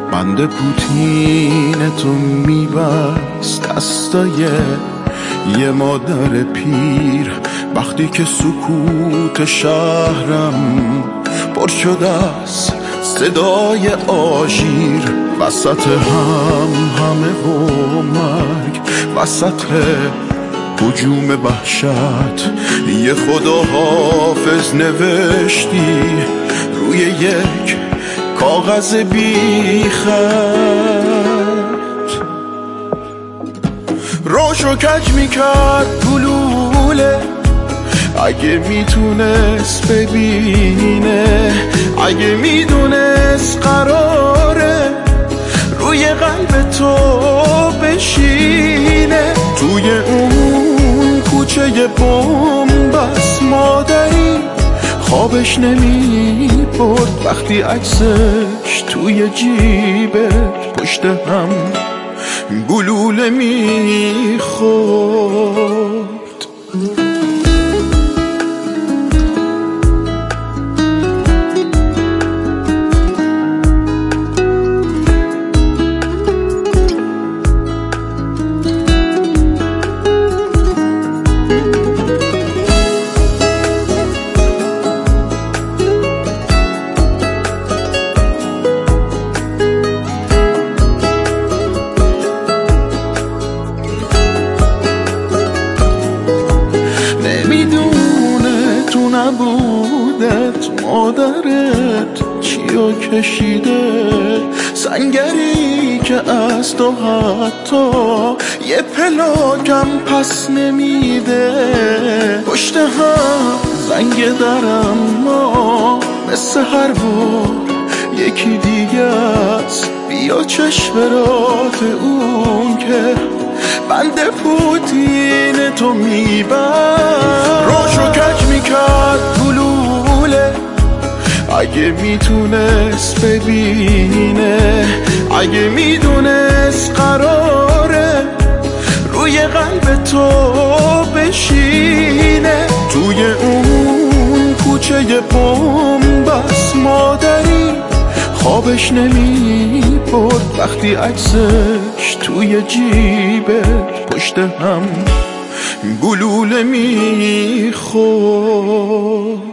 بند پوتین تو میبست دستای یه مادر پیر. وقتی که سکوت شهرم پر شده از صدای آژیر، وسط همه و مرگ، وسط هجوم وحشت، یه خداحافظ نوشتی روی یک کاغذ بی خط. روشو کج میکرد گلوله، اگه میتونست ببینه، اگه میدونست قراره روی قلب تو بشینه. توی اون کوچه بنبست مادری خوابش نمی برد وقتی عکسش توی جیبش پشت هم گلوله میخورد. نبودت مادرت چیو کشیده، سنگری که از تو حتی یه پلاکم پس نمیده. پشت هم زنگ درم ما مثل هر بار یکی دیگه است. بیا چشم رات اون که بند پوتین تو میبرد. روشو کج میکرد گلوله، اگه میتونست ببینه، اگه میدونست قراره روی قلب تو بشینه. توی اون کوچه بنبست مادری خوابش نمی برد وقتی عکسش توی جیبش پشت هم گلوله میخورد.